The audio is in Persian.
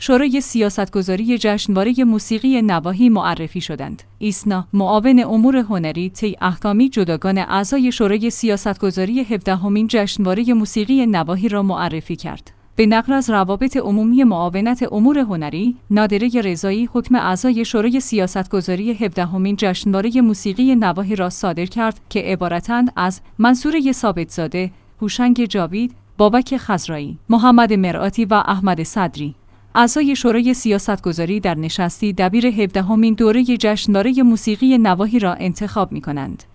شورای سیاستگذاری جشنواره موسیقی نواحی معرفی شدند. ایسنا، معاون امور هنری، طی احکامی جداگان اعضای شورای سیاستگذاری 17مین جشنواره موسیقی نواحی را معرفی کرد. به نقل از روابط عمومی معاونت امور هنری، نادره رضایی حکم اعضای شورای سیاستگذاری 17مین جشنواره موسیقی نواحی را صادر کرد که عبارتند از منصور ثابتزاده، هوشنگ جاوید، بابک خضرایی، محمد مرآتی و احمد صدری. اعضای شورای سیاستگذاری در نشستی دبیر 17مین دوره جشنواره موسیقی نواحی را انتخاب می‌کنند.